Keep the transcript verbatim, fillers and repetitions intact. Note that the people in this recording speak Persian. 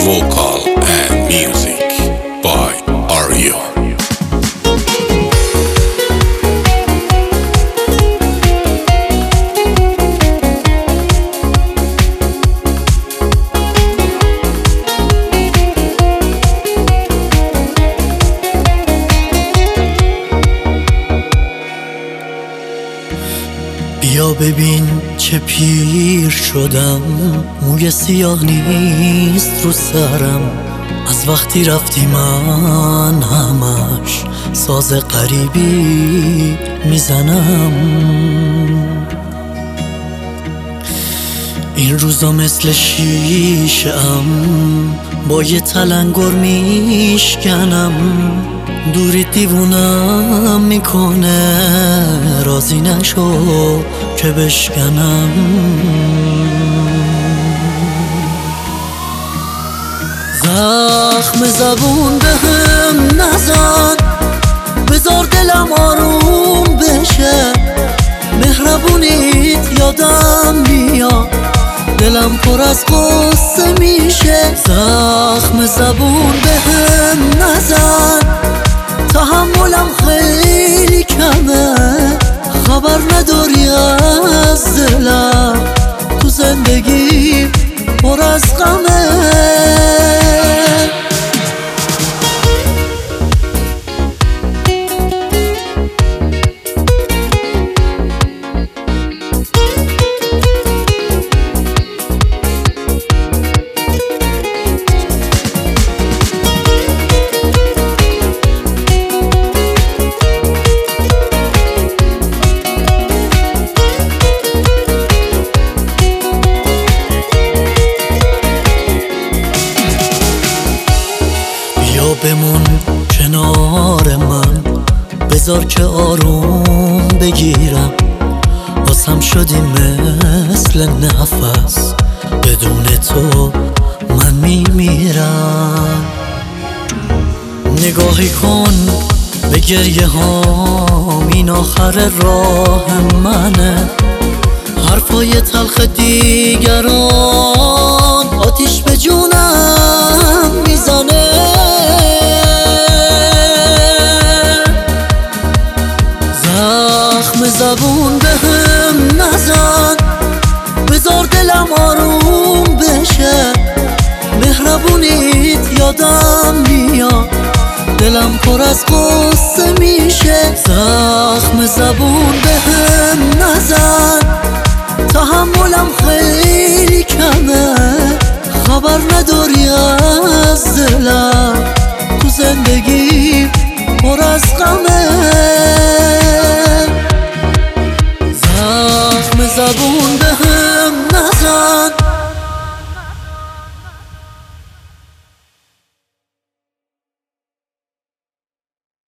vocal and music by Aryo. بیا ببین چه پیر شدم، موی سیاه نیست رو سرم. از وقتی رفتی من همش ساز غریبی میزنم. این روزا مثل شیشه‌ام با یه تلنگر میشکنم. دوری دیوونم میکنه، راضی نشو که بشکنم. زخم زبون بهم نزن، بذار دلم آروم بشه. مهربونیت یادم میاد، دلم پر از غصه میشه. زخم زبون بهم نزن، تحملم خیلی کمه. خبر نداری از دلم، تو زندگی پر از غمه. بمون کنار من، بذار که آروم بگیرم. واسم شدی مثل نفس، بدون تو من میمیرم. نگاهی کن به گریه هام، این آخر راه منه. حرفای تلخ دیگران آتیش به جونم میزنه. زخم زبون بهم نزن، بذار دلم آروم بشه. مهربونیت یادم میاد، دلم پر از غصه میشه. زخم زبون بهم نزن، تحملم خیلی کمه. خبر نداری از دلم، تو زندگی پر از غمه. زخم زبون بهم